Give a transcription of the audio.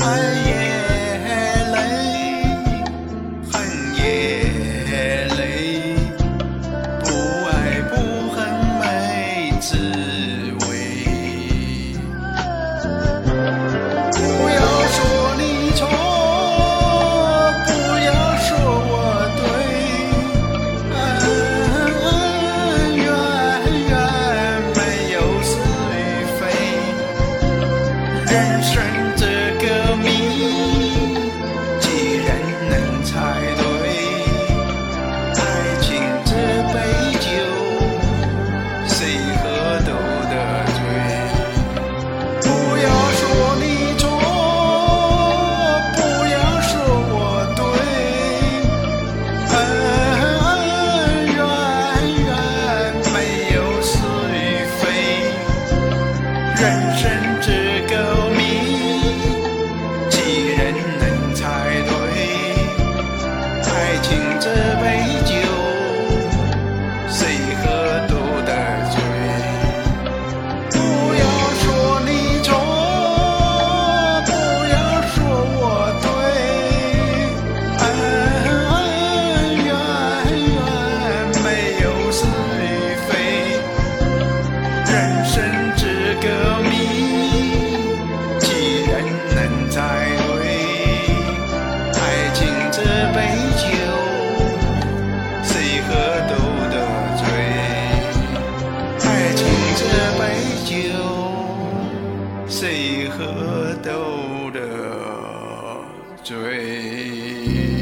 爱也累，恨也累，不爱不恨没滋味。不要说你错，不要说我对，恩怨没有是与非，人生这个谜，既然能猜对，爱情这杯酒，谁喝都得醉。不要说你错，不要说我对，恩怨没有是与非，人生这个谜，既然能猜对，爱情这杯酒，谁喝都得醉。不要说你错，不要说我对，恩怨没有是与非，人生这个谜，既然能猜对，爱情这杯酒，谁喝都得醉。爱情这杯酒，谁喝都得醉。